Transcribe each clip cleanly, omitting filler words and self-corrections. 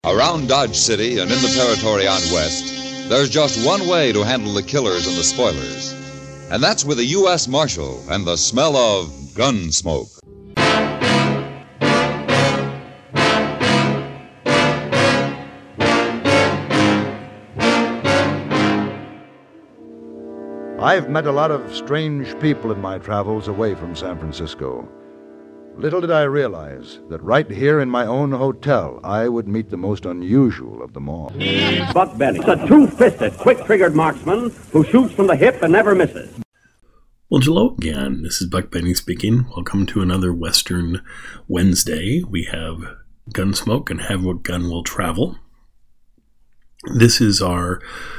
Around Dodge City and in the territory on West, there's just one way to handle the killers and the spoilers. And that's with a U.S. Marshal and the smell of gun smoke. I've met a lot of strange people in my travels away from San Francisco. Little did I realize that right here in my own hotel, I would meet the most unusual of them all. Buck Benny, a two-fisted, quick-triggered marksman who shoots from the hip and never misses. Well, hello again. This is Buck Benny speaking. Welcome to another Western Wednesday. We have Gunsmoke and Have What Gun Will Travel. This is our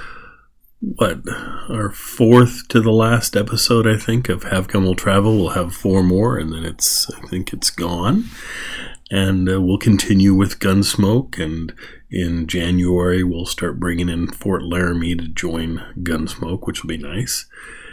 fourth to the last episode, I think, of Have Gun Will Travel. We'll have four more, and then I think it's gone. And we'll continue with Gunsmoke, and in January, we'll start bringing in Fort Laramie to join Gunsmoke, which will be nice.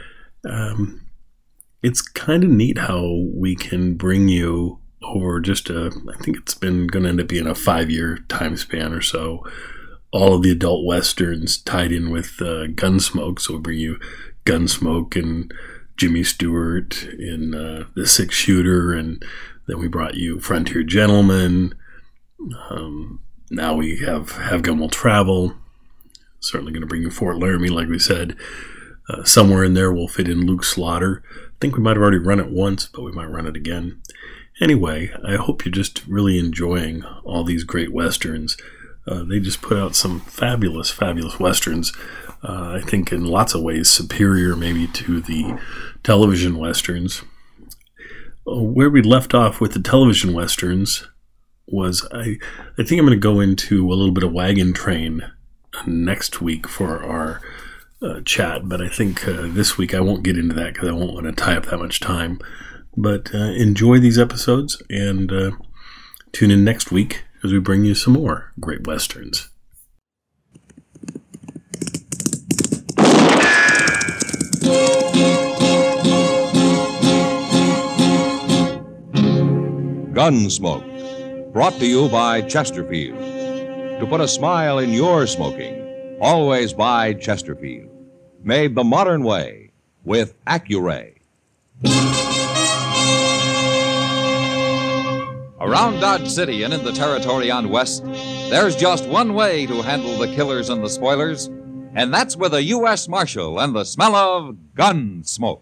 It's kind of neat how we can bring you over I think it's going to end up being a 5-year time span or so, all of the adult westerns tied in with Gunsmoke. So we'll bring you Gunsmoke and Jimmy Stewart in The Six Shooter, and then we brought you Frontier Gentleman. Now we have Gun Will Travel. Certainly going to bring you Fort Laramie, like we said. Somewhere in there we'll fit in Luke Slaughter. I think we might have already run it once, but we might run it again. Anyway, I hope you're just really enjoying all these great westerns. They just put out some fabulous, fabulous westerns. I think in lots of ways superior maybe to the television westerns. Where we left off with the television westerns was, I think I'm going to go into a little bit of Wagon Train next week for our chat, but I think this week I won't get into that because I won't want to tie up that much time. But enjoy these episodes and tune in next week as we bring you some more great westerns. Gunsmoke, brought to you by Chesterfield. To put a smile in your smoking, always buy Chesterfield. Made the modern way with Accuray. Around Dodge City and in the territory on West, there's just one way to handle the killers and the spoilers, and that's with a U.S. Marshal and the smell of gun smoke.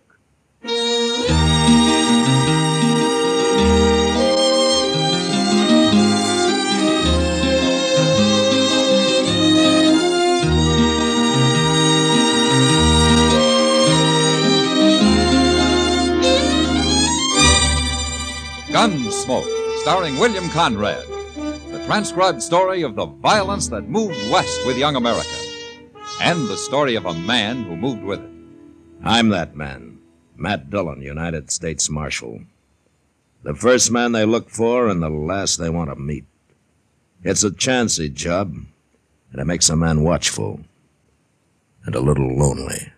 Gunsmoke, starring William Conrad, the transcribed story of the violence that moved west with young America, and the story of a man who moved with it. I'm that man, Matt Dillon, United States Marshal. The first man they look for and the last they want to meet. It's a chancy job, and it makes a man watchful and a little lonely.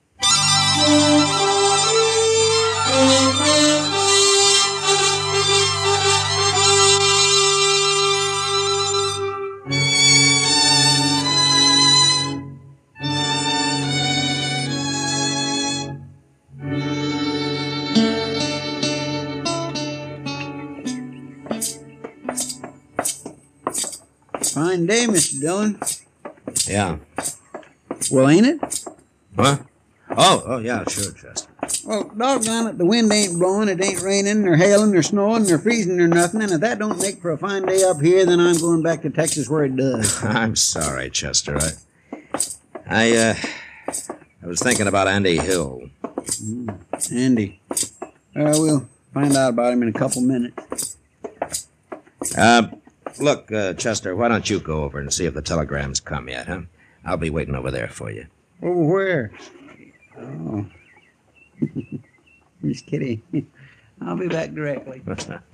Fine day, Mr. Dillon. Yeah. Well, ain't it? Huh? Oh, yeah, sure, Chester. Well, doggone it, the wind ain't blowing, it ain't raining, nor hailing, nor snowing, nor freezing, nor nothing, and if that don't make for a fine day up here, then I'm going back to Texas where it does. I'm sorry, Chester. I was thinking about Andy Hill. Andy. We'll find out about him in a couple minutes. Look, Chester, why don't you go over and see if the telegram's come yet, huh? I'll be waiting over there for you. Over where? Oh. Just kidding. I'll be back directly.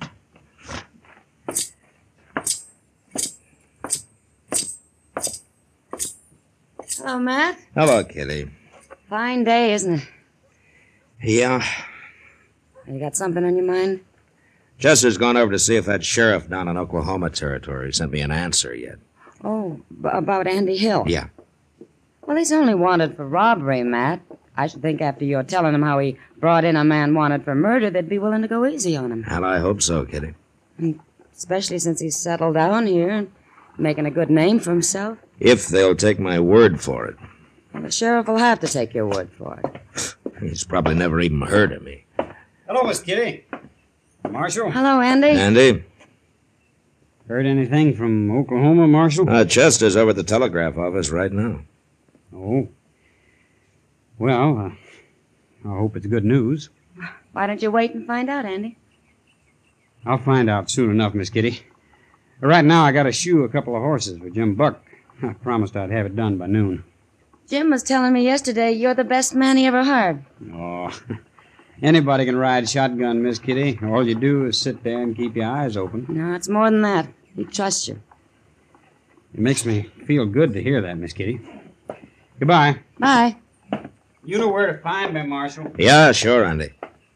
Hello, Matt. Hello, Kitty. Fine day, isn't it? Yeah. You got something on your mind? Chester's gone over to see if that sheriff down in Oklahoma Territory sent me an answer yet. Oh, about Andy Hill? Yeah. Well, he's only wanted for robbery, Matt. I should think after you're telling him how he brought in a man wanted for murder, they'd be willing to go easy on him. Well, I hope so, Kitty. Especially since he's settled down here and making a good name for himself. If they'll take my word for it. Well, the sheriff will have to take your word for it. He's probably never even heard of me. Hello, Miss Kitty. Marshal? Hello, Andy. Andy? Heard anything from Oklahoma, Marshal? Chester's over at the telegraph office right now. Oh. Well, I hope it's good news. Why don't you wait and find out, Andy? I'll find out soon enough, Miss Kitty. Right now, I got to shoe a couple of horses for Jim Buck. I promised I'd have it done by noon. Jim was telling me yesterday you're the best man he ever hired. Oh, anybody can ride shotgun, Miss Kitty. All you do is sit there and keep your eyes open. No, it's more than that. He trusts you. It makes me feel good to hear that, Miss Kitty. Goodbye. Bye. You know where to find me, Marshal. Yeah, sure, Andy.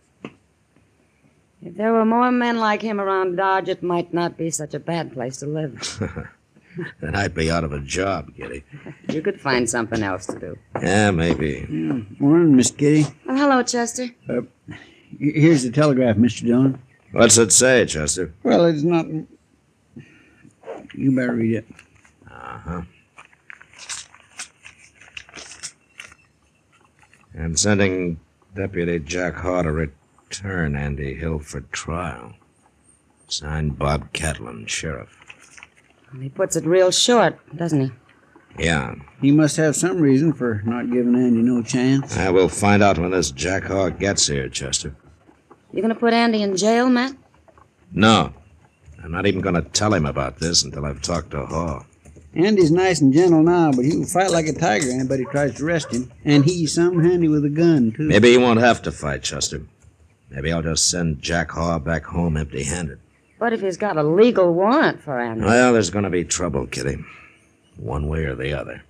If there were more men like him around Dodge, it might not be such a bad place to live. Then I'd be out of a job, Kitty. You could find something else to do. Yeah, maybe. Morning, Miss Kitty. Well, hello, Chester. Here's the telegraph, Mr. Dillon. What's it say, Chester? Well, it's not... You better read it. Uh-huh. I'm sending Deputy Jack Haw to return Andy Hill for trial. Signed Bob Catlin, Sheriff. Well, he puts it real short, doesn't he? Yeah. He must have some reason for not giving Andy no chance. I will find out when this Jack Haw gets here, Chester. You gonna put Andy in jail, Matt? No. I'm not even going to tell him about this until I've talked to Haw. Andy's nice and gentle now, but he'll fight like a tiger anybody tries to arrest him. And he's some handy with a gun, too. Maybe he won't have to fight, Chester. Maybe I'll just send Jack Haw back home empty-handed. But if he's got a legal warrant for Andy... Well, there's going to be trouble, Kitty. One way or the other.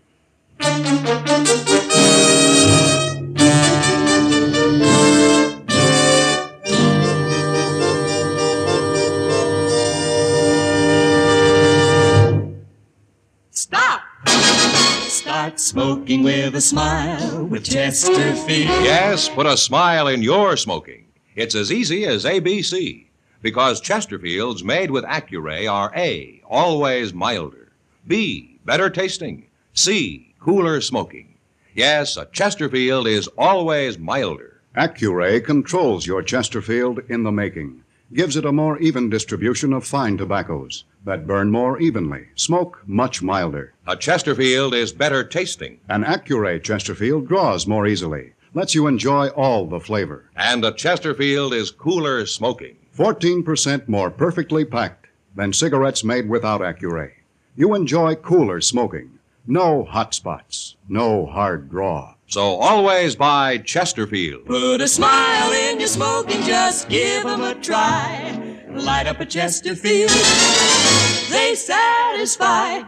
Stop! Start smoking with a smile with Chesterfield. Yes, put a smile in your smoking. It's as easy as ABC. Because Chesterfields made with Accuray are A, always milder, B, better tasting, C, cooler smoking. Yes, a Chesterfield is always milder. Accuray controls your Chesterfield in the making, gives it a more even distribution of fine tobaccos that burn more evenly, smoke much milder. A Chesterfield is better tasting. An Accuray Chesterfield draws more easily, lets you enjoy all the flavor. And a Chesterfield is cooler smoking. 14% more perfectly packed than cigarettes made without Accuray. You enjoy cooler smoking. No hot spots, no hard draw. So always buy Chesterfield. Put a smile in your smoking, just give 'em a try. Light up a Chesterfield, they satisfy.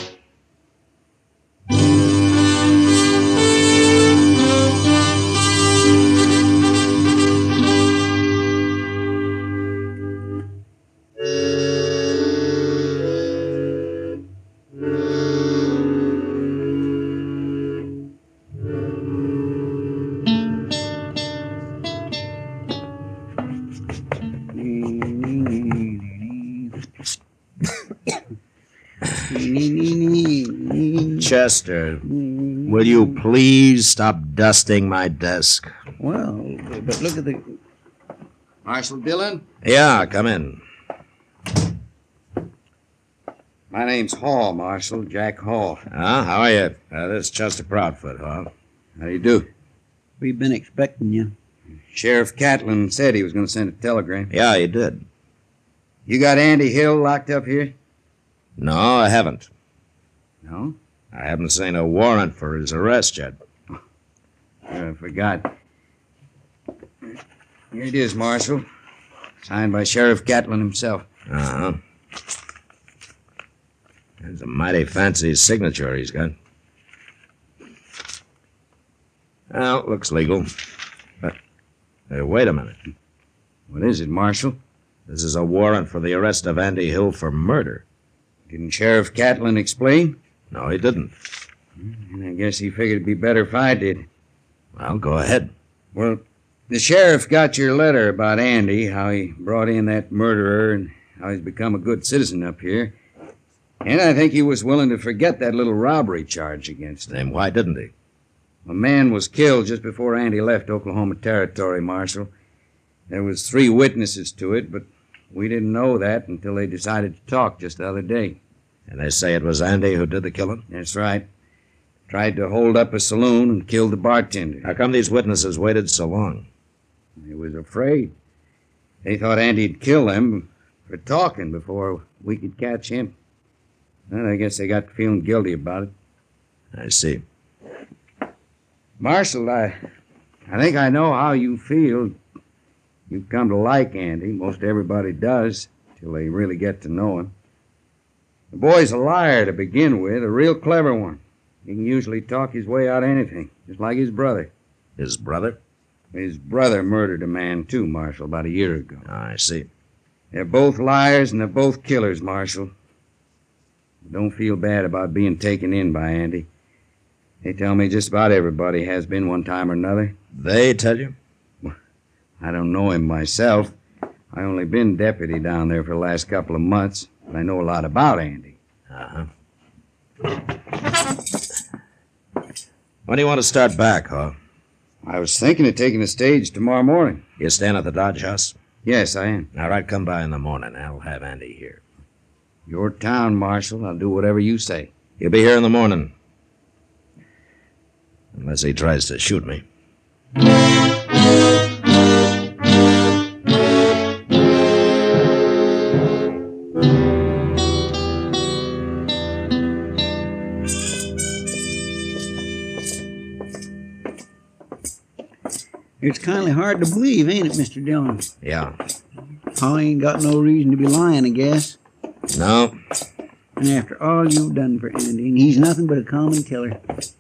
Chester, will you please stop dusting my desk? Well, but look at the... Marshal Dillon? Yeah, come in. My name's Hall, Marshal. Jack Hall. How are you? This is Chester Proudfoot, Haw. How do you do? We've been expecting you. Sheriff Catlin said he was going to send a telegram. Yeah, he did. You got Andy Hill locked up here? No, I haven't. No? I haven't seen a warrant for his arrest yet. I forgot. Here it is, Marshal. Signed by Sheriff Catlin himself. Uh-huh. There's a mighty fancy signature he's got. Well, looks legal. But, hey, wait a minute. What is it, Marshal? This is a warrant for the arrest of Andy Hill for murder. Didn't Sheriff Catlin explain? No, he didn't. And I guess he figured it'd be better if I did. Well, go ahead. Well, the sheriff got your letter about Andy, how he brought in that murderer and how he's become a good citizen up here. And I think he was willing to forget that little robbery charge against him. Then why didn't he? A man was killed just before Andy left Oklahoma Territory, Marshal. There was 3 witnesses to it, but we didn't know that until they decided to talk just the other day. And they say it was Andy who did the killing? That's right. Tried to hold up a saloon and killed the bartender. How come these witnesses waited so long? They was afraid. They thought Andy'd kill them for talking before we could catch him. Well, I guess they got feeling guilty about it. I see. Marshal, I think I know how you feel. You've come to like Andy. Most everybody does, till they really get to know him. The boy's a liar to begin with, a real clever one. He can usually talk his way out of anything, just like his brother. His brother? His brother murdered a man, too, Marshal, about a year ago. I see. They're both liars and they're both killers, Marshal. Don't feel bad about being taken in by Andy. They tell me just about everybody has been one time or another. They tell you? I don't know him myself. I only been deputy down there for the last couple of months, but I know a lot about Andy. Uh-huh. When do you want to start back, huh? I was thinking of taking the stage tomorrow morning. You staying at the Dodge House? Yes, I am. All right, come by in the morning. I'll have Andy here. Your town, Marshal. I'll do whatever you say. He'll be here in the morning. Unless he tries to shoot me. It's kind of hard to believe, ain't it, Mr. Dillon? Yeah. Holly ain't got no reason to be lying, I guess. No. And after all you've done for Andy, and he's nothing but a common killer.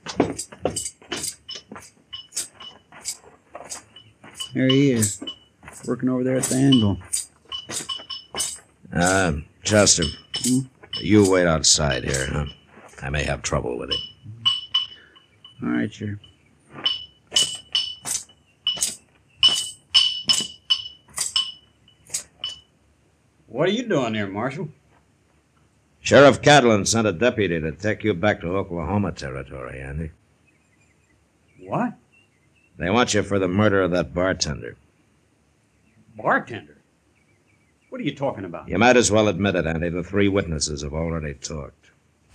There he is, working over there at the anvil. Chester, you wait outside here, huh? I may have trouble with him. All right, sure. What are you doing here, Marshal? Sheriff Catlin sent a deputy to take you back to Oklahoma Territory, Andy. What? They want you for the murder of that bartender. Bartender? What are you talking about? You might as well admit it, Andy. The 3 witnesses have already talked.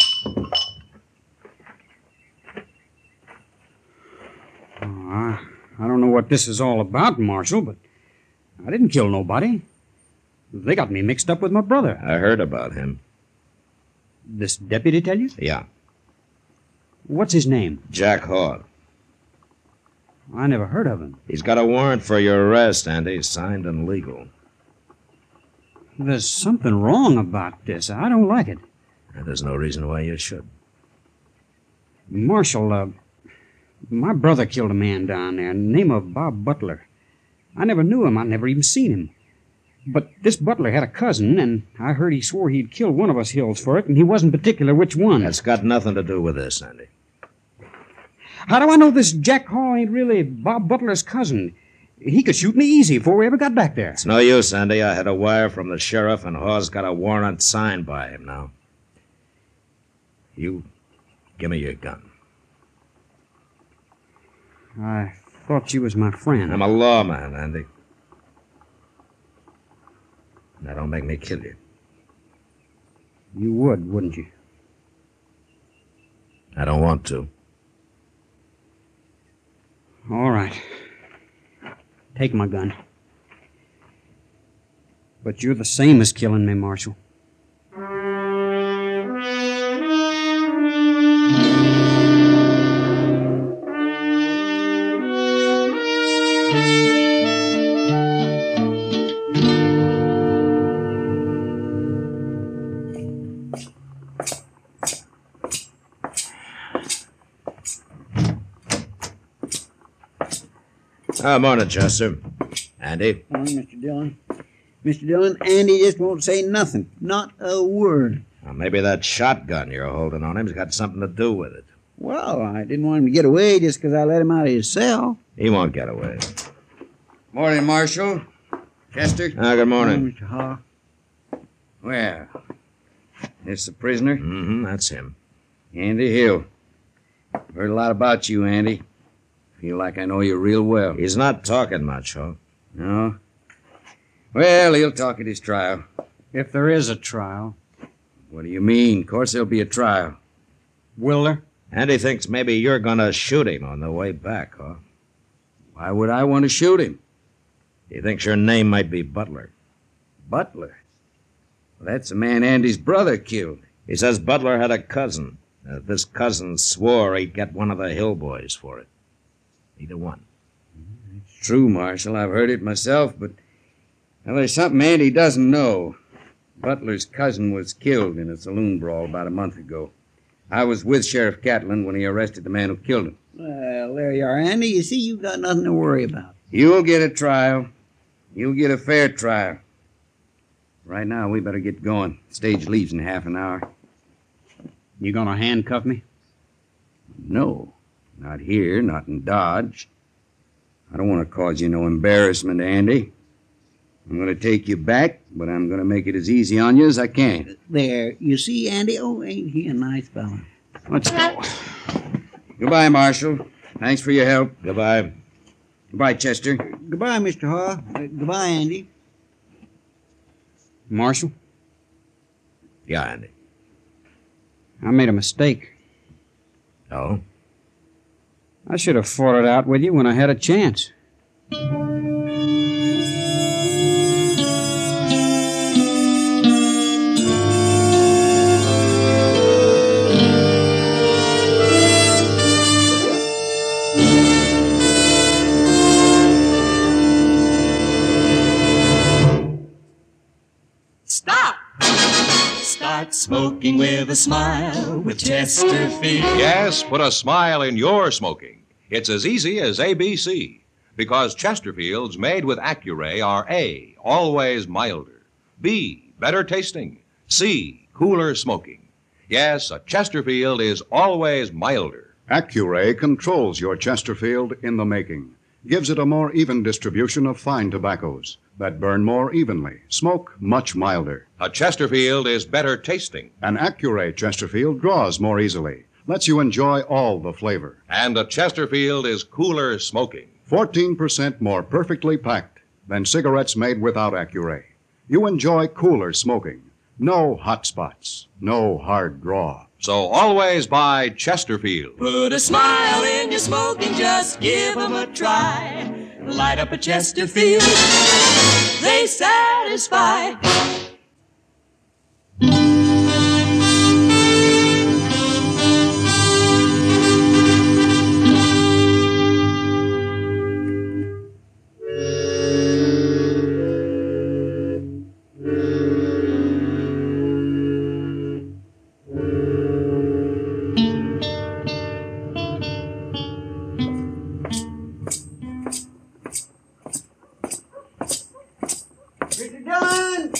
I don't know what this is all about, Marshal, but I didn't kill nobody. They got me mixed up with my brother. I heard about him. This deputy tell you? Yeah. What's his name? Jack Hall. I never heard of him. He's got a warrant for your arrest, Andy, signed and legal. There's something wrong about this. I don't like it. And there's no reason why you should. Marshal, my brother killed a man down there, name of Bob Butler. I never knew him. I never even seen him. But this Butler had a cousin, and I heard he swore he'd killed one of us Hills for it, and he wasn't particular which one. That's got nothing to do with this, Andy. How do I know this Jack Hall ain't really Bob Butler's cousin? He could shoot me easy before we ever got back there. It's no use, Andy. I had a wire from the sheriff, and Hall's got a warrant signed by him now. You give me your gun. I thought you was my friend. I'm a lawman, Andy. Now, don't make me kill you. You would, wouldn't you? I don't want to. All right. Take my gun. But you're the same as killing me, Marshal. Morning, Chester. Andy? Morning, Mr. Dillon. Mr. Dillon, Andy just won't say nothing. Not a word. Now, maybe that shotgun you're holding on him's got something to do with it. Well, I didn't want him to get away just because I let him out of his cell. He won't get away. Morning, Marshal. Chester? Good morning. Mr. Haw. Well, this the prisoner? Mm-hmm, that's him. Andy Hill. Heard a lot about you, Andy. Feel like I know you real well. He's not talking much, huh? No? Well, he'll talk at his trial. If there is a trial. What do you mean? Of course there'll be a trial. Will there? And he thinks maybe you're going to shoot him on the way back, huh? Why would I want to shoot him? He thinks your name might be Butler. Butler? Well, that's the man Andy's brother killed. He says Butler had a cousin. This cousin swore he'd get one of the Hill boys for it. Either one. It's true, Marshal. I've heard it myself, but well, there's something Andy doesn't know. Butler's cousin was killed in a saloon brawl about a month ago. I was with Sheriff Catlin when he arrested the man who killed him. Well, there you are, Andy. You see, you've got nothing to worry about. You'll get a trial. You'll get a fair trial. Right now, we better get going. Stage leaves in half an hour. You gonna handcuff me? No, not here, not in Dodge. I don't want to cause you no embarrassment, Andy. I'm going to take you back, but I'm going to make it as easy on you as I can. There, you see, Andy? Oh, ain't he a nice fellow? Let's go. Goodbye, Marshal. Thanks for your help. Goodbye. Goodbye, Chester. Goodbye, Mr. Haw. Goodbye, Andy. Marshal, Yeah, Andy. I made a mistake. Oh? I should have fought it out with you when I had a chance. Stop! Start smoking with a smile with Chesterfield. Yes, put a smile in your smoking. It's as easy as ABC. Because Chesterfields made with Accuray are A, always milder. B, better tasting. C, cooler smoking. Yes, a Chesterfield is always milder. Accuray controls your Chesterfield in the making, gives it a more even distribution of fine tobaccos that burn more evenly, smoke much milder. A Chesterfield is better tasting. An Accuray Chesterfield draws more easily, lets you enjoy all the flavor. And a Chesterfield is cooler smoking. 14% more perfectly packed than cigarettes made without Accuray. You enjoy cooler smoking. No hot spots, no hard draw. So always buy Chesterfield. Put a smile in your smoking, just give 'em a try. Light up a Chesterfield, they satisfy. Mr. Dillon!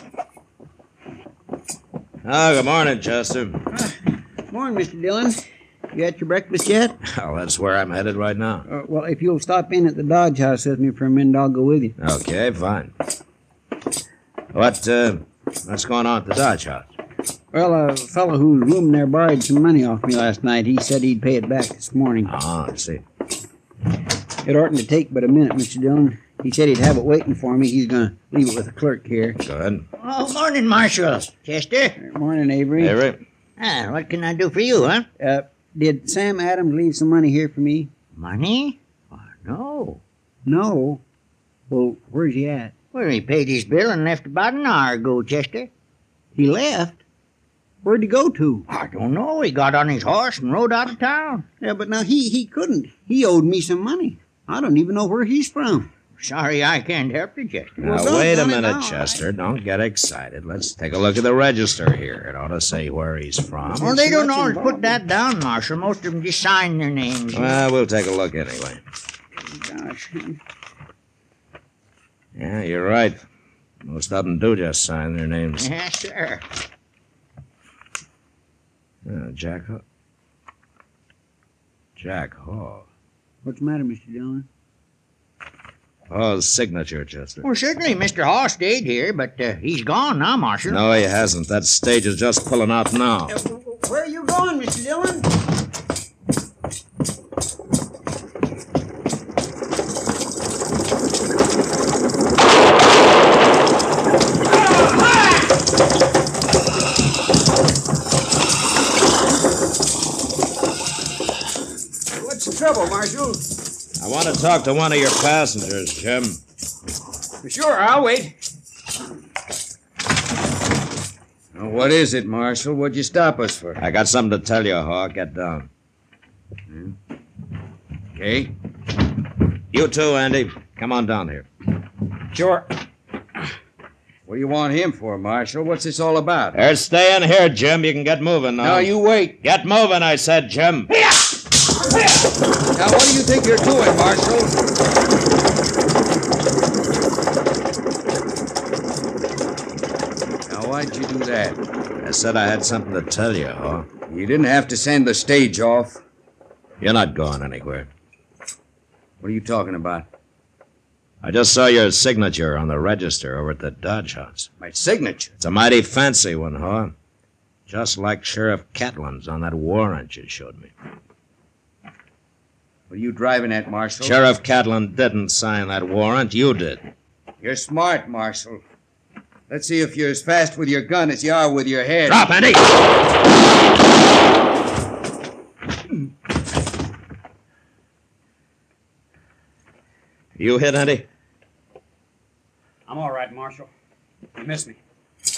Good morning, Chester. Morning, Mr. Dillon. You had your breakfast yet? Well, that's where I'm headed right now. Well, if you'll stop in at the Dodge House with me for a minute, I'll go with you. Okay, fine. What's going on at the Dodge House? Well, a fellow whose room there borrowed some money off me last night. He said he'd pay it back this morning. Oh, I see. It oughtn't to take but a minute, Mr. Dillon. He said he'd have it waiting for me. He's going to leave it with the clerk here. Go ahead. Oh, morning, Marshal. Chester? Morning, Avery. Avery? What can I do for you, huh? Did Sam Adams leave some money here for me? Money? Oh, no. No. Well, where's he at? Well, he paid his bill and left about an hour ago, Chester. He left? Where'd he go to? I don't know. He got on his horse and rode out of town. Yeah, but now he couldn't. He owed me some money. I don't even know where he's from. Sorry I can't help you, Chester. Now, Well, wait a doggone it minute, now. Chester. Don't get excited. Let's take a look at the register here. It ought to say where he's from. Well, they don't much always involved. put that down, Marshal. Most of them just sign their names. Well, we'll take a look anyway. Gosh. Yeah, you're right. Most of them do just sign their names. Yes, sir. Jack Hall. Jack Hall. What's the matter, Mr. Dillon? Hall's signature, Chester. Well, certainly Mr. Hall stayed here, but he's gone now, Marshal. No, he hasn't. That stage is just pulling out now. Where are you going, Mr. Dillon? What's the trouble, Marshal? I want to talk to one of your passengers, Jim. Sure, I'll wait. Now, what is it, Marshal? What'd you stop us for? I got something to tell you, Hawk. Get down. Okay. You too, Andy. Come on down here. Sure. What do you want him for, Marshal? What's this all about? They're staying here, Jim. You can get moving now. No, you wait. Get moving, I said, Jim. Now, what do you think you're doing, Marshal? Now, why'd you do that? I said I had something to tell you, Hawk. You didn't have to send the stage off. You're not going anywhere. What are you talking about? I just saw your signature on the register over at the Dodge House. My signature? It's a mighty fancy one, Hawk. Just like Sheriff Catlin's on that warrant you showed me. What are you driving at, Marshal? Sheriff Catlin didn't sign that warrant. You did. You're smart, Marshal. Let's see if you're as fast with your gun as you are with your head. Drop, Andy! You hit, Andy? I'm all right, Marshal. You missed me.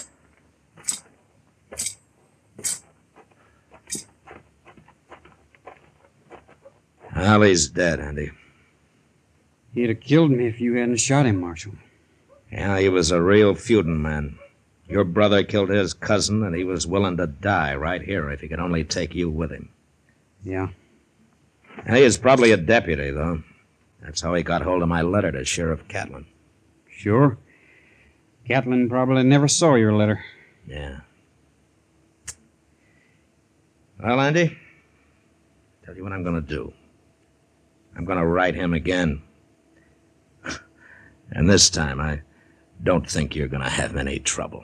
Well, he's dead, Andy. He'd have killed me if you hadn't shot him, Marshal. Yeah, he was a real feuding man. Your brother killed his cousin, and he was willing to die right here if he could only take you with him. Yeah. He is probably a deputy, though. That's how he got hold of my letter to Sheriff Catlin. Sure. Catlin probably never saw your letter. Yeah. Well, Andy, tell you what I'm going to do. I'm going to write him again. And this time, I don't think you're going to have any trouble.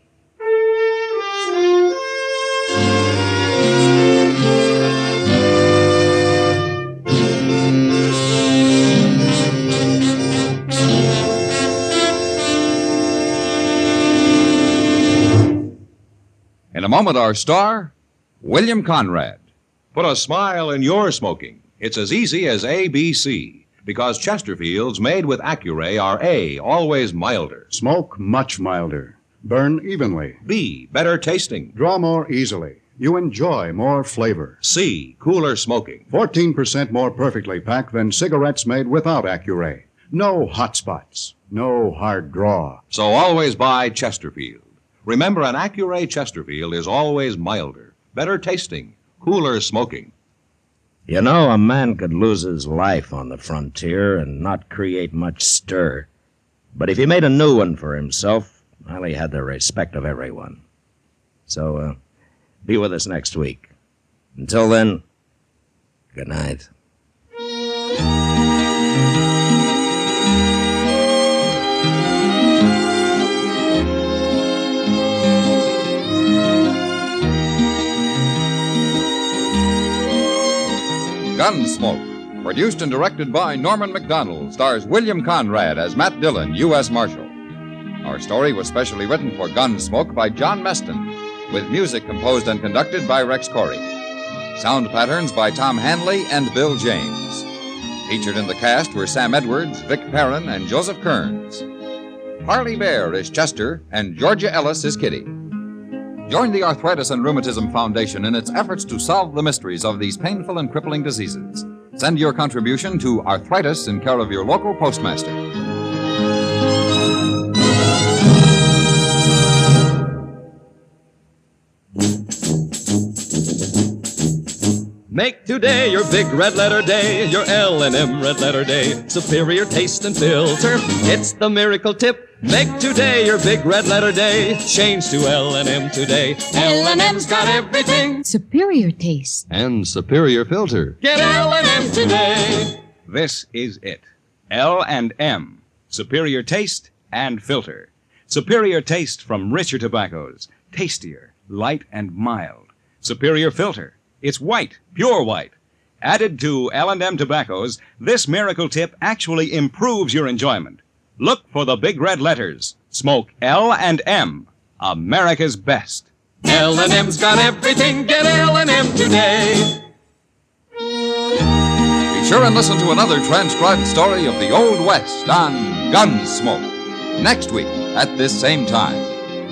In a moment, our star, William Conrad. Put a smile in your smoking. It's as easy as ABC, because Chesterfields made with Accuray are A, always milder. Smoke much milder. Burn evenly. B, better tasting. Draw more easily. You enjoy more flavor. C, cooler smoking. 14% more perfectly packed than cigarettes made without Accuray. No hot spots. No hard draw. So always buy Chesterfield. Remember, an Accuray Chesterfield is always milder, better tasting, cooler smoking. You know, a man could lose his life on the frontier and not create much stir. But if he made a new one for himself, well, he had the respect of everyone. So, be with us next week. Until then, good night. Gunsmoke, produced and directed by Norman Macdonald, stars William Conrad as Matt Dillon, U.S. Marshal. Our story was specially written for Gunsmoke by John Meston, with music composed and conducted by Rex Corey. Sound patterns by Tom Hanley and Bill James. Featured in the cast were Sam Edwards, Vic Perrin, and Joseph Kearns. Harley Bear is Chester, and Georgia Ellis is Kitty. Join the Arthritis and Rheumatism Foundation in its efforts to solve the mysteries of these painful and crippling diseases. Send your contribution to Arthritis in care of your local postmaster. Make today your big red letter day, your L&M red letter day. Superior taste and filter, it's the miracle tip. Make today your big red letter day. Change to L&M today. L&M's got everything. Superior taste. And superior filter. Get L&M today. This is it. L&M. Superior taste and filter. Superior taste from richer tobaccos. Tastier, light and mild. Superior filter. It's white, pure white. Added to L&M tobaccos, this miracle tip actually improves your enjoyment. Look for the big red letters. Smoke L&M, America's best. L&M's got everything. Get L&M today. Be sure and listen to another transcribed story of the Old West on Gunsmoke next week at this same time.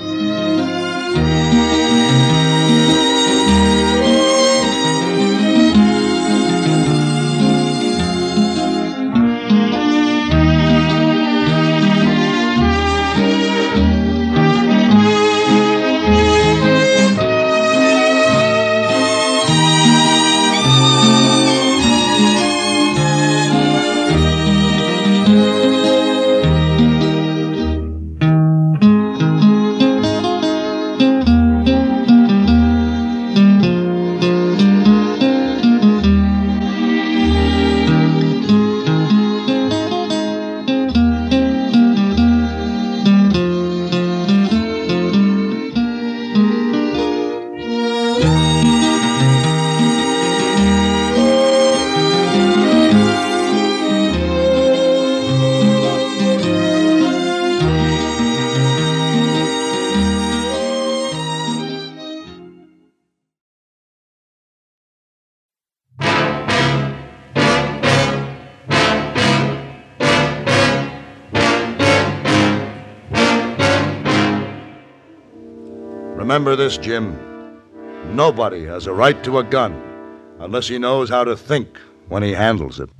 Remember this, Jim. Nobody has a right to a gun unless he knows how to think when he handles it.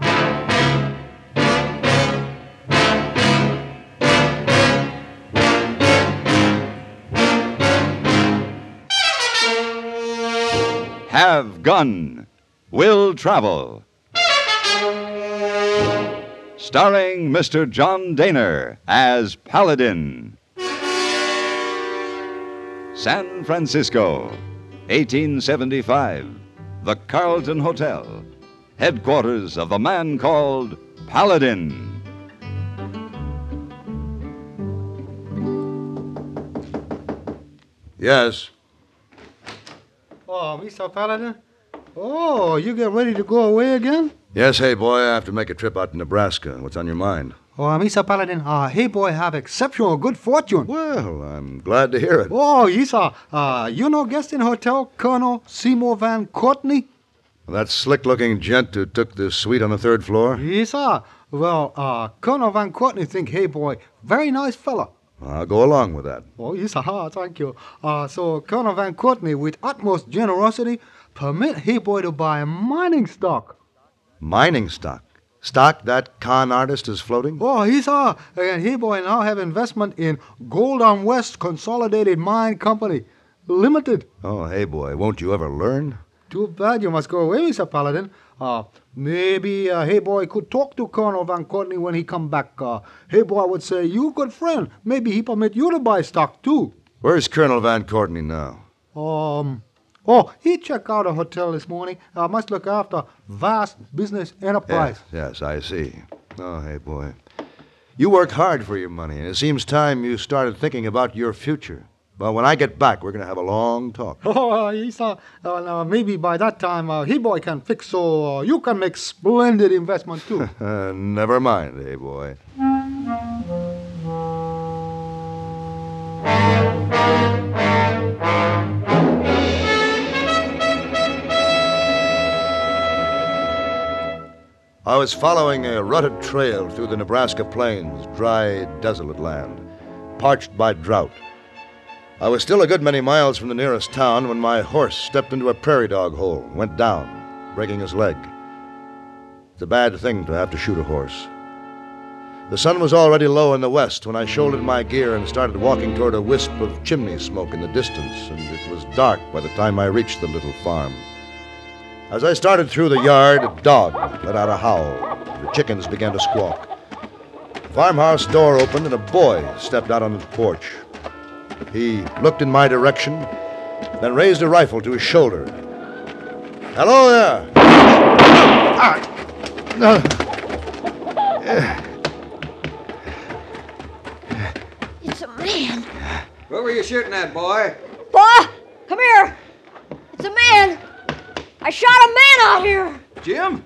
Have Gun, Will Travel. Starring Mr. John Dehner as Paladin. San Francisco, 1875. The Carlton Hotel, headquarters of the man called Paladin. Yes. Oh, Mr. Paladin? Oh, you get ready to go away again? Yes, hey boy, I have to make a trip out to Nebraska. What's on your mind? Oh, Mr. Paladin, hey boy have exceptional good fortune. Well, I'm glad to hear it. Oh, yes, you know guest in hotel, Colonel Seymour Van Courtney? That slick-looking gent who took the suite on the third floor? Yes, sir. Well, Colonel Van Courtney think, hey boy, very nice fella. I'll go along with that. Oh, yes, thank you. So Colonel Van Courtney, with utmost generosity, permit hey boy to buy mining stock. Mining stock? Stock that con artist is floating? Oh, yes, sir. And hey boy now have investment in Gold on West Consolidated Mine Company Limited. Oh, hey boy, won't you ever learn? Too bad you must go away, Mr. Paladin. Maybe hey boy could talk to Colonel Van Courtney when he come back. Hey boy would say, you good friend. Maybe he permit you to buy stock too. Where's Colonel Van Courtney now? Oh, he checked out a hotel this morning. Must look after vast business enterprise. Yes, I see. Oh, hey boy. You work hard for your money, and it seems time you started thinking about your future. Well, when I get back, we're going to have a long talk. Oh, yes, now maybe by that time, hey boy can fix so you can make splendid investment too. Never mind, hey boy. I was following a rutted trail through the Nebraska plains, dry, desolate land, parched by drought. I was still a good many miles from the nearest town when my horse stepped into a prairie dog hole and went down, breaking his leg. It's a bad thing to have to shoot a horse. The sun was already low in the west when I shouldered my gear and started walking toward a wisp of chimney smoke in the distance, and it was dark by the time I reached the little farm. As I started through the yard, a dog let out a howl. The chickens began to squawk. The farmhouse door opened and a boy stepped out on the porch. He looked in my direction, then raised a rifle to his shoulder. Hello there! It's a man. What were you shooting at, boy? Boy, come here. It's a man. I shot a man out here. Jim?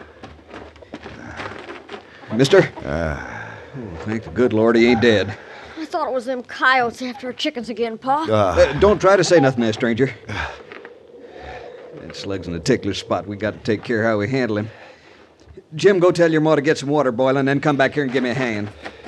Mister? Thank the good Lord he ain't dead. I thought it was them coyotes after our chickens again, Pa. Don't try to say nothing there, stranger. That slug's in a tickler spot. We got to take care how we handle him. Jim, go tell your ma to get some water boiling, then come back here and give me a hand.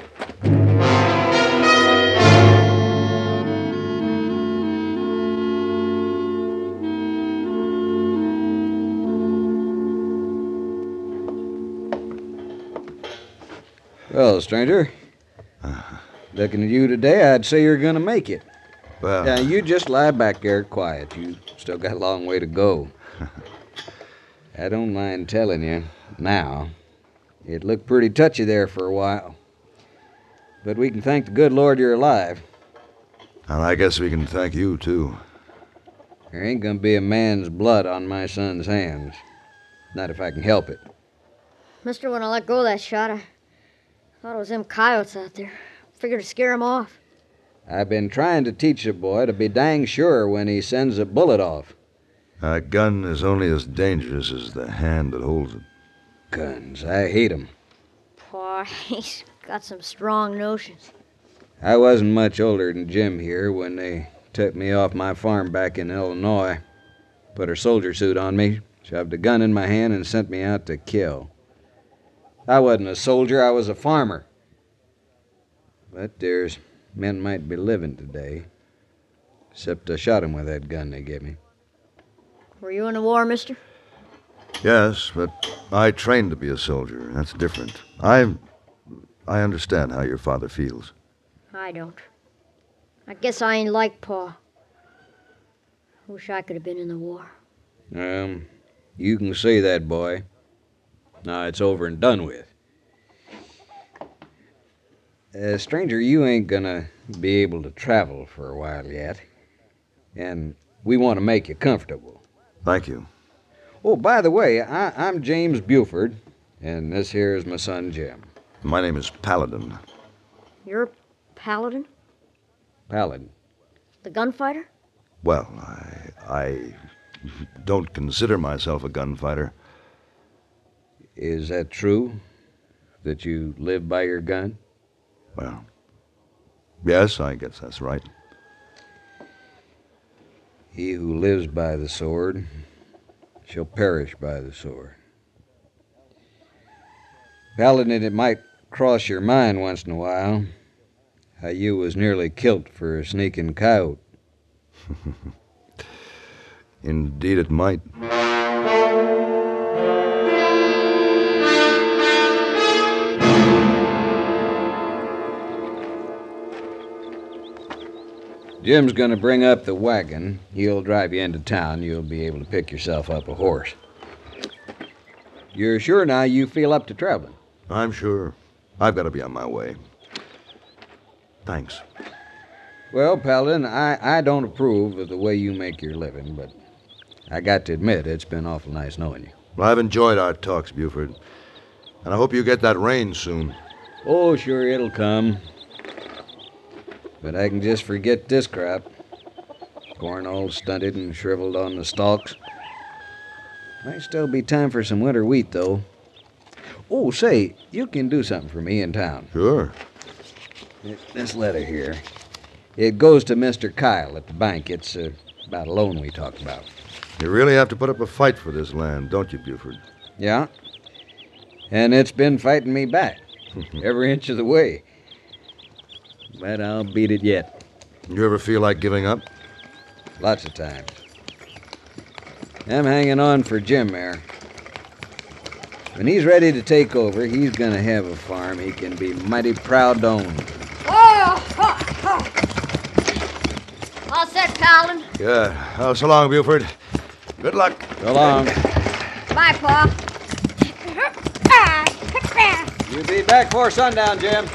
Well, stranger, looking at you today, I'd say you're going to make it. Well... Now, you just lie back there quiet. You still got a long way to go. I don't mind telling you, now, it looked pretty touchy there for a while. But we can thank the good Lord you're alive. And I guess we can thank you, too. There ain't going to be a man's blood on my son's hands. Not if I can help it. Mister, when I let go of that shot, I thought it was them coyotes out there. Figured to scare them off. I've been trying to teach the boy to be dang sure when he sends a bullet off. A gun is only as dangerous as the hand that holds it. Guns, I hate 'em. Pa, he's got some strong notions. I wasn't much older than Jim here when they took me off my farm back in Illinois. Put a soldier suit on me, shoved a gun in my hand, and sent me out to kill. I wasn't a soldier, I was a farmer. But there's men might be living today. Except I shot 'em with that gun they gave me. Were you in the war, mister? Yes, but I trained to be a soldier. That's different. I understand how your father feels. I don't. I guess I ain't like Pa. Wish I could have been in the war. You can say that, boy. Now it's over and done with. Stranger, you ain't gonna be able to travel for a while yet. And we want to make you comfortable. Thank you. Oh, by the way, I'm James Buford, and this here is my son, Jim. My name is Paladin. You're Paladin? Paladin. The gunfighter? Well, I don't consider myself a gunfighter. Is that true? That you live by your gun? Well, yes, I guess that's right. He who lives by the sword shall perish by the sword. Paladin, it might cross your mind once in a while how you was nearly killed for a sneaking coyote. Indeed it might. Jim's going to bring up the wagon. He'll drive you into town. You'll be able to pick yourself up a horse. You're sure now you feel up to traveling? I'm sure. I've got to be on my way. Thanks. Well, Paladin, I don't approve of the way you make your living, but I got to admit it's been awful nice knowing you. Well, I've enjoyed our talks, Buford. And I hope you get that rain soon. Oh, sure, it'll come. But I can just forget this crap. Corn all stunted and shriveled on the stalks. Might still be time for some winter wheat, though. Oh, say, you can do something for me in town. Sure. This letter here. It goes to Mr. Kyle at the bank. It's about a loan we talked about. You really have to put up a fight for this land, don't you, Buford? Yeah. And it's been fighting me back. Every inch of the way. But I'll beat it yet. You ever feel like giving up? Lots of times. I'm hanging on for Jim there. When he's ready to take over, he's going to have a farm he can be mighty proud to own. All set, Paladin? Yeah. Oh, so long, Buford. Good luck. So long. Bye, Pa. You be back before sundown, Jim.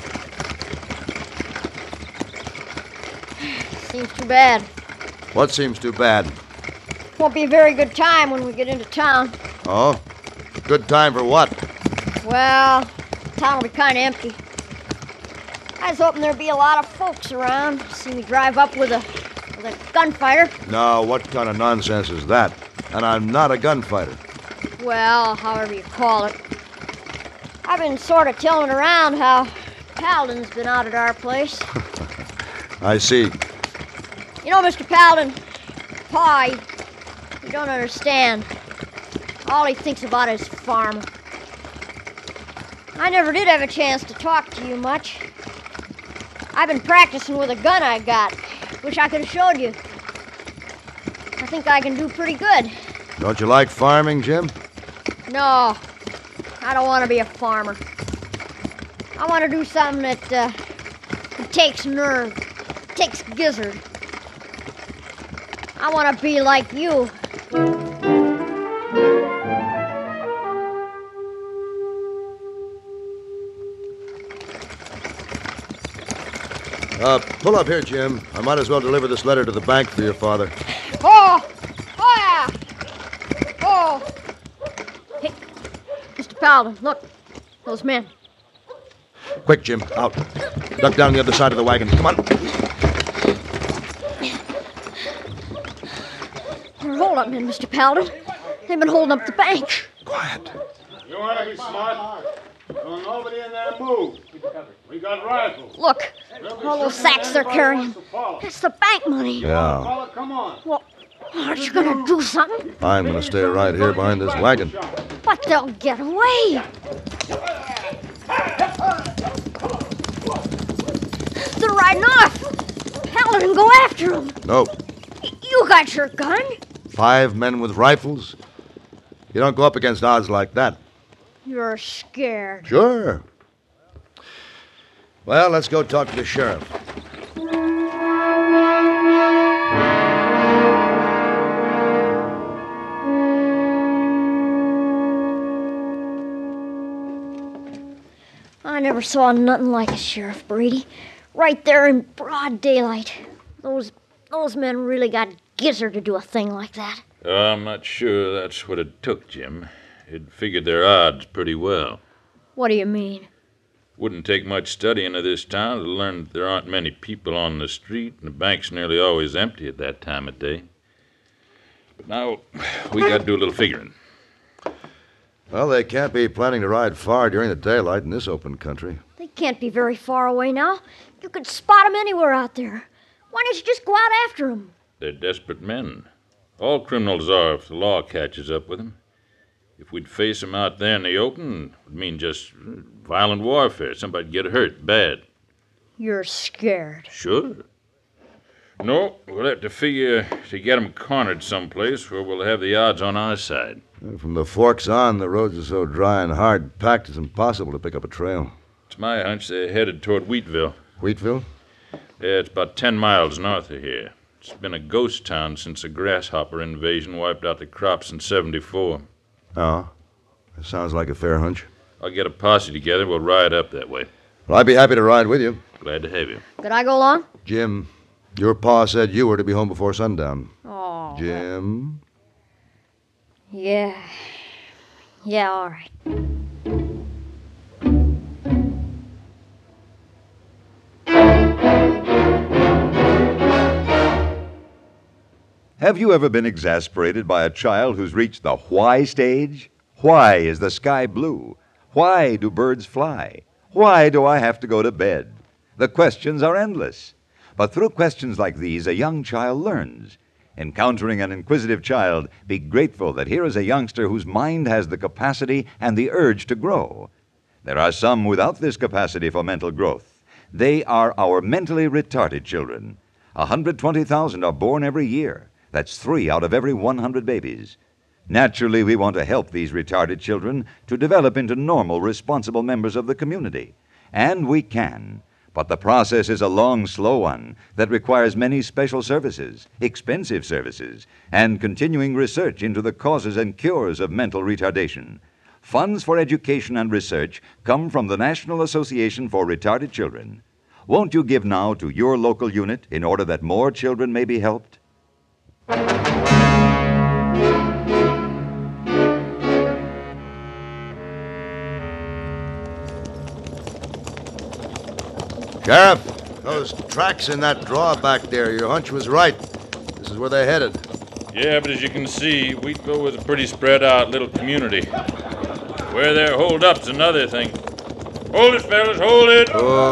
Seems too bad. What seems too bad? Won't be a very good time when we get into town. Oh? Good time for what? Well, town will be kind of empty. I was hoping there'd be a lot of folks around. See me drive up with a gunfighter. No, what kind of nonsense is that? And I'm not a gunfighter. Well, however you call it. I've been sort of telling around how Paladin's been out at our place. I see. You know, Mr. Paladin, Pa, you don't understand. All he thinks about is farming. I never did have a chance to talk to you much. I've been practicing with a gun I got. Wish I could have showed you. I think I can do pretty good. Don't you like farming, Jim? No, I don't want to be a farmer. I want to do something that takes nerve, takes gizzard. I want to be like you. Pull up here, Jim. I might as well deliver this letter to the bank for your father. Oh! Oh, yeah! Oh! Hey, Mr. Paladin, look. Those men. Quick, Jim. Out. Duck down the other side of the wagon. Come on. They're hold-up men, Mr. Paladin. They've been holding up the bank. Quiet. You want to be smart? Don't nobody in there move. We got rifles. Look, all those sacks they're carrying. That's the bank money. Yeah. Come on. Well, aren't you going to do something? I'm going to stay right here behind this wagon. But they'll get away. They're riding off. Paladin, go after them. No. You got your gun. 5 men with rifles? You don't go up against odds like that. You're scared. Sure. Well, let's go talk to the sheriff. I never saw nothing like it, Sheriff Brady. Right there in broad daylight. Those men really got gizzard to do a thing like that. I'm not sure that's what it took, Jim. It figured their odds pretty well. What do you mean? Wouldn't take much studying of this town to learn that there aren't many people on the street, and the bank's nearly always empty at that time of day. But now, we got to do a little figuring. Well, they can't be planning to ride far during the daylight in this open country. They can't be very far away now. You could spot them anywhere out there. Why don't you just go out after them? They're desperate men. All criminals are if the law catches up with them. If we'd face them out there in the open, it would mean just violent warfare. Somebody'd get hurt bad. You're scared. Sure. No, we'll have to figure to get them cornered someplace where we'll have the odds on our side. From the forks on, the roads are so dry and hard-packed it's impossible to pick up a trail. It's my hunch they're headed toward Wheatville. Wheatville? Yeah, it's about 10 miles north of here. It's been a ghost town since the grasshopper invasion wiped out the crops in '74. Oh, that sounds like a fair hunch. I'll get a posse together. We'll ride up that way. Well, I'd be happy to ride with you. Glad to have you. Could I go along? Jim, your pa said you were to be home before sundown. Oh. Jim? Yeah. Yeah, all right. Have you ever been exasperated by a child who's reached the why stage? Why is the sky blue? Why do birds fly? Why do I have to go to bed? The questions are endless. But through questions like these, a young child learns. Encountering an inquisitive child, be grateful that here is a youngster whose mind has the capacity and the urge to grow. There are some without this capacity for mental growth. They are our mentally retarded children. 120,000 are born every year. That's 3 out of every 100 babies. Naturally, we want to help these retarded children to develop into normal, responsible members of the community. And we can. But the process is a long, slow one that requires many special services, expensive services, and continuing research into the causes and cures of mental retardation. Funds for education and research come from the National Association for Retarded Children. Won't you give now to your local unit in order that more children may be helped? Sheriff, those tracks in that draw back there, your hunch was right. This is where they're headed. Yeah, but as you can see, Wheatville was a pretty spread out little community. Where they're holed up's another thing. Hold it, fellas, hold it!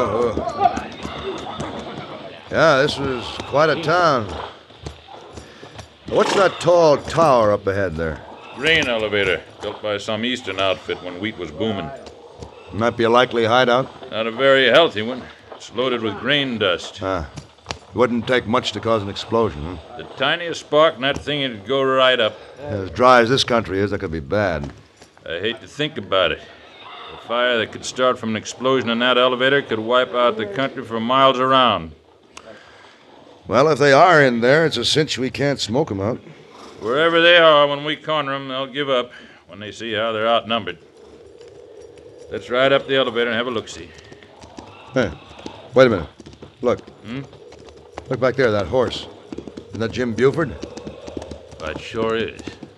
Yeah, this was quite a town. What's that tall tower up ahead there? Grain elevator, built by some eastern outfit when wheat was booming. Might be a likely hideout. Not a very healthy one. It's loaded with grain dust. Wouldn't take much to cause an explosion, huh? The tiniest spark and that thing would go right up. As dry as this country is, that could be bad. I hate to think about it. A fire that could start from an explosion in that elevator could wipe out the country for miles around. Well, if they are in there, it's a cinch we can't smoke them out. Wherever they are, when we corner them, they'll give up when they see how they're outnumbered. Let's ride up the elevator and have a look-see. Hey, wait a minute. Look. Hmm? Look back there, that horse. Isn't that Jim Buford? It sure is.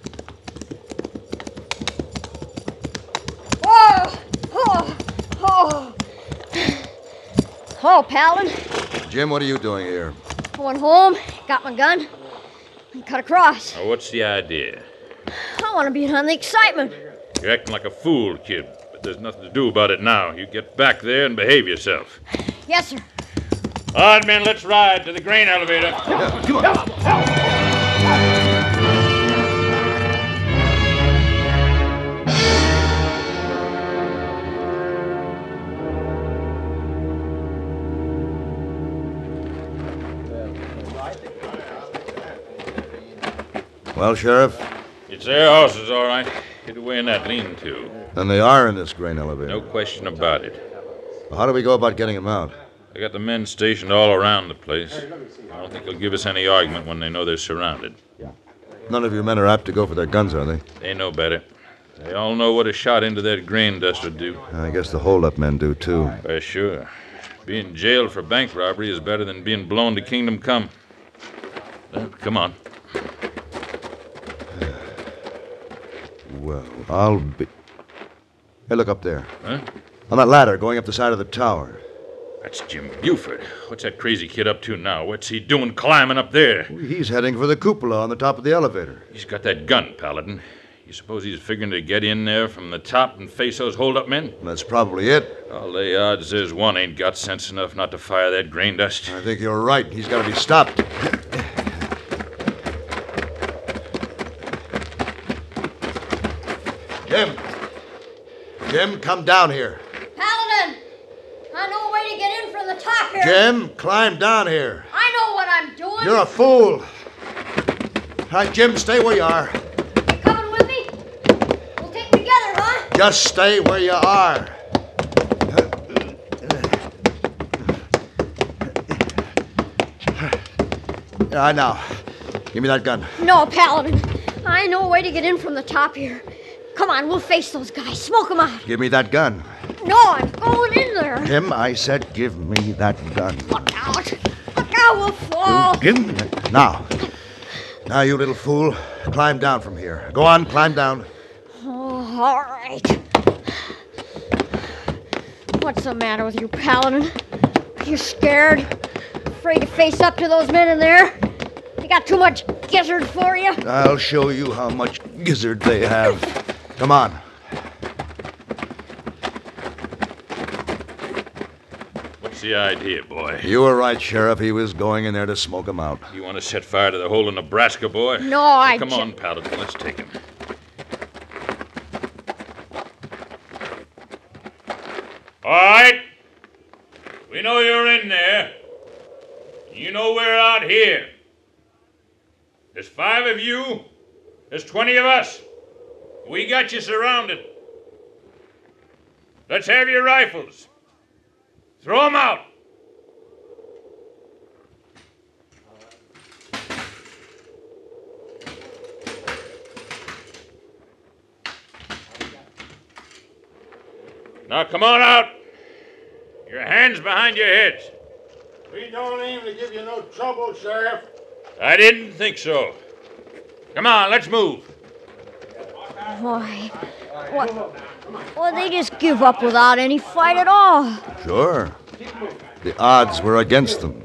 Whoa! Oh! Oh, Paladin. Jim, what are you doing here? I went home, got my gun, and cut across. Now, what's the idea? I want to be in on the excitement. You're acting like a fool, kid, but there's nothing to do about it now. You get back there and behave yourself. Yes, sir. All right, men, let's ride to the grain elevator. Yeah, come on. Well, Sheriff? It's their horses, all right. Get away in that lean-to. Then they are in this grain elevator. No question about it. Well, how do we go about getting them out? I got the men stationed all around the place. I don't think they'll give us any argument when they know they're surrounded. None of your men are apt to go for their guns, are they? They know better. They all know what a shot into that grain dust would do. I guess the hold-up men do, too. Sure. Being jailed for bank robbery is better than being blown to kingdom come. Well, come on. Well, I'll be... Hey, look up there. Huh? On that ladder going up the side of the tower. That's Jim Buford. What's that crazy kid up to now? What's he doing climbing up there? He's heading for the cupola on the top of the elevator. He's got that gun, Paladin. You suppose he's figuring to get in there from the top and face those hold-up men? That's probably it. I'll lay odds there's one ain't got sense enough not to fire that grain dust. I think you're right. He's got to be stopped. Jim, come down here. Paladin! I know a way to get in from the top here. Jim, climb down here. I know what I'm doing. You're a fool. All right, Jim, stay where you are. You coming with me? We'll take them together, huh? Just stay where you are. Now, give me that gun. No, Paladin. I know a way to get in from the top here. Come on, we'll face those guys. Smoke them out. Give me that gun. No, I'm going in there. Jim, I said give me that gun. Look out. Look out, we'll fall. Give me that. Now, you little fool, climb down from here. Go on, climb down. Oh, all right. What's the matter with you, Paladin? Are you scared? Afraid to face up to those men in there? They got too much gizzard for you? I'll show you how much gizzard they have. Come on. What's the idea, boy? You were right, Sheriff. He was going in there to smoke 'em out. You want to set fire to the whole of Nebraska, boy? No, I... Come on, Paladin. Let's take him. All right. We know you're in there. You know we're out here. There's 5 of you. There's 20 of us. We got you surrounded. Let's have your rifles. Throw them out. Now come on out. Your hands behind your heads. We don't aim to give you no trouble, Sheriff. I didn't think so. Come on, let's move. Why? What? Well, they just give up without any fight at all. Sure. The odds were against them.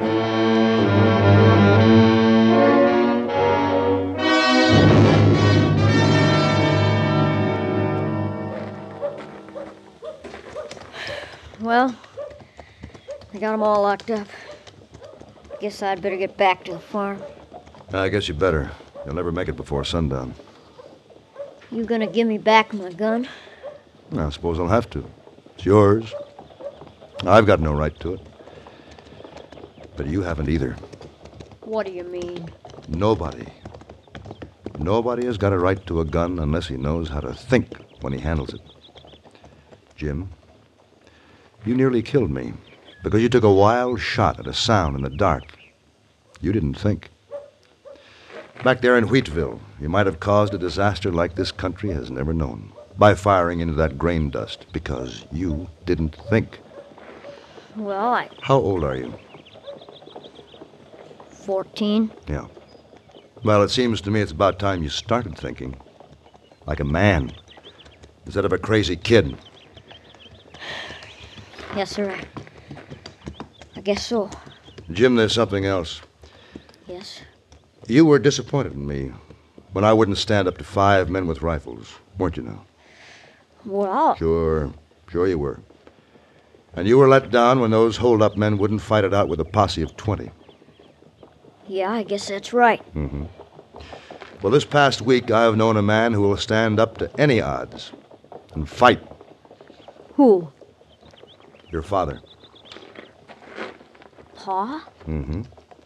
Well, I got them all locked up. Guess I'd better get back to the farm. I guess you better. You'll never make it before sundown. You gonna give me back my gun? I suppose I'll have to. It's yours. I've got no right to it. But you haven't either. What do you mean? Nobody. Nobody has got a right to a gun unless he knows how to think when he handles it. Jim, you nearly killed me because you took a wild shot at a sound in the dark. You didn't think. Back there in Wheatville, you might have caused a disaster like this country has never known by firing into that grain dust because you didn't think. Well, How old are you? 14. Yeah. Well, it seems to me it's about time you started thinking. Like a man, instead of a crazy kid. Yes, sir. I guess so. Jim, there's something else. Yes. You were disappointed in me when I wouldn't stand up to 5 men with rifles, weren't you now? Well, Sure you were. And you were let down when those hold-up men wouldn't fight it out with a posse of 20. yeah, I guess that's right. Mm-hmm. Well, this past week, I have known a man who will stand up to any odds and fight. Who? Your father. Pa? Mm-hmm.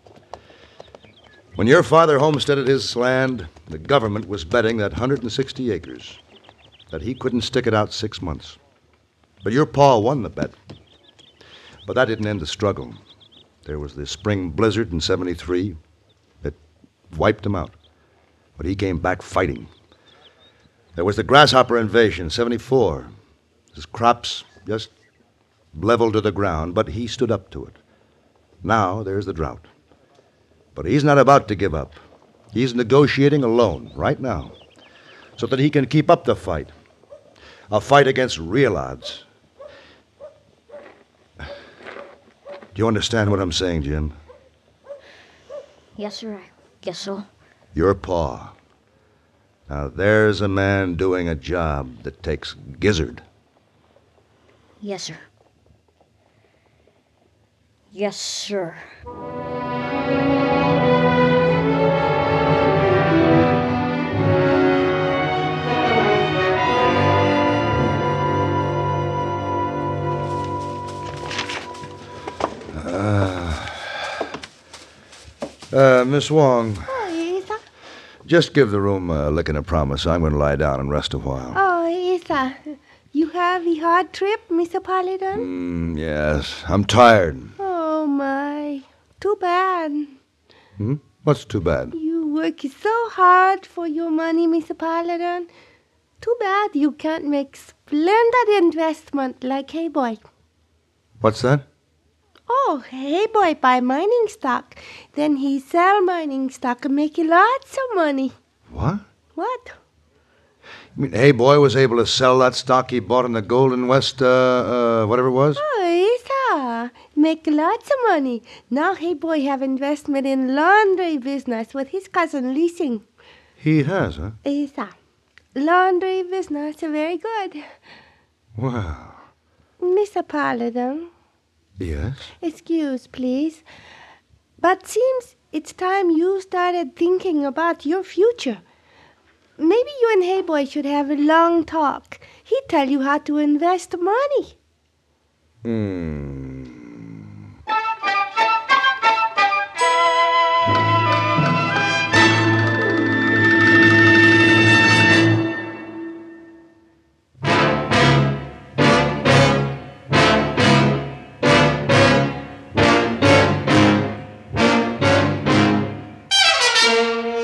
When your father homesteaded his land, the government was betting that 160 acres, that he couldn't stick it out 6 months. But your pa won the bet. But that didn't end the struggle. There was the spring blizzard in '73. It wiped him out. But he came back fighting. There was the grasshopper invasion in '74. His crops just leveled to the ground, but he stood up to it. Now there's the drought. But he's not about to give up. He's negotiating alone right now so that he can keep up the fight. A fight against real odds. Do you understand what I'm saying, Jim? Yes, sir. I guess so. Your pa. Now there's a man doing a job that takes gizzard. Yes, sir. Yes, sir. Miss Wong, Oh, Isa. just give the room a lick and a promise. I'm going to lie down and rest a while. Oh, Isa. You have a hard trip, Mr. Paladin? Yes, I'm tired. Oh, my. Too bad. What's too bad? You work so hard for your money, Mr. Paladin. Too bad you can't make splendid investment like Hey Boy. What's that? Oh, Hey Boy buy mining stock. Then he sell mining stock and make lots of money. What? What? You mean Hey Boy was able to sell that stock he bought in the Golden West, whatever it was? Oh, Isa, make lots of money. Now Hey Boy have investment in laundry business with his cousin leasing. He has, huh? Isa, laundry business very good. Wow. Mr. Paladin, Yes? excuse please, but seems it's time you started thinking about your future. Maybe you and Hey Boy should have a long talk. He'd tell you how to invest money.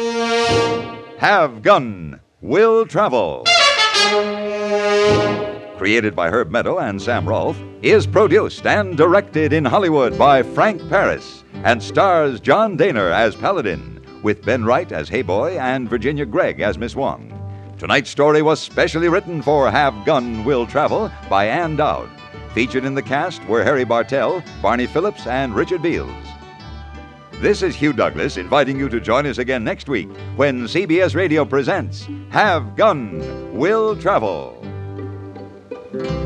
Have gun, will travel. created by Herb Meadow and Sam Rolfe, is produced and directed in Hollywood by Frank Paris and stars John Daner as Paladin, with Ben Wright as Hey Boy and Virginia Gregg as Miss Wong. Tonight's story was specially written for Have Gun Will Travel by Ann Dowd. Featured in the cast were Harry Bartell, Barney Phillips, and Richard Beals. This is Hugh Douglas inviting you to join us again next week when CBS Radio presents Have Gun Will Travel.